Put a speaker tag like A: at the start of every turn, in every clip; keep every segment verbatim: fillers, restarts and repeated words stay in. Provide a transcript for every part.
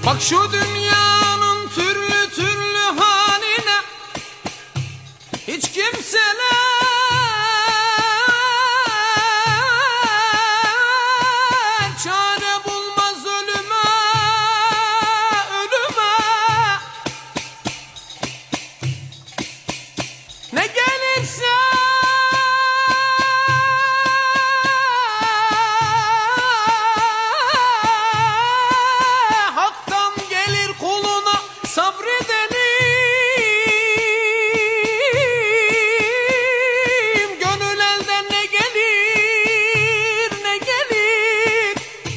A: Bak şu dünyanın türlü türlü haline, hiç kimseler çare bulmaz ölüme, ölüme. Ne gelirse sabredelim, gönül elden ne gelir, ne gelir.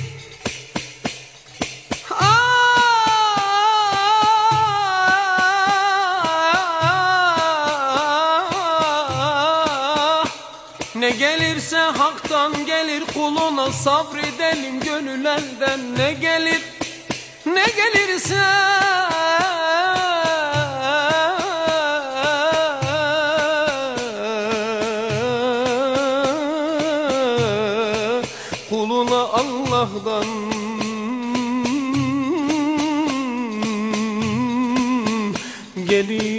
A: Ah, ne gelirse haktan gelir, kuluna sabredelim, gönül elden ne gelir, ne gelirse. Kuluna Allah'tan gelir.